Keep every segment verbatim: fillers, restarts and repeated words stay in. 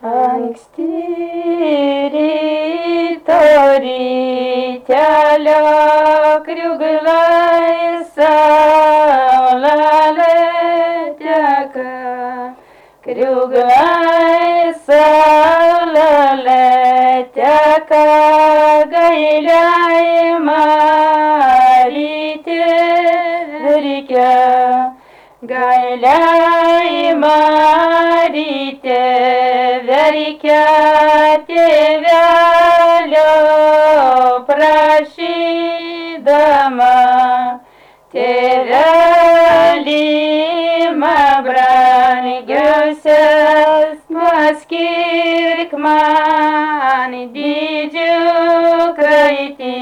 Anksti ryto rytelio kriuglai saulelė teka, kriuglai saulelė teka, gailiai Marytė verkia, gailiai Marytė verkia, tėvelio prašydama, tėvelį man brangiausias, paskirk man didžių kraitį,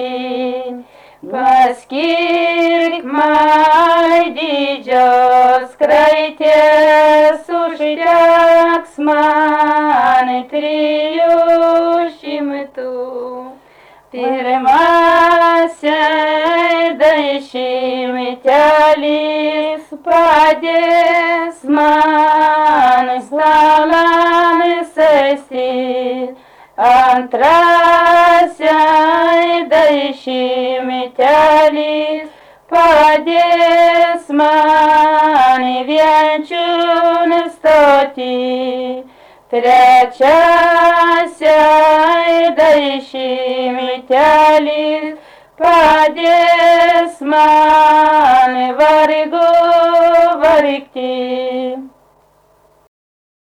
paskirk man didžios kraitės, užteks man trijų šimtų. Pirmasiai dešimtelis padės man stalon sėsti, antrasiai dešimtelis padės man vienčiun stoti, trečiasiai dešimtelis padės man vargu vargti.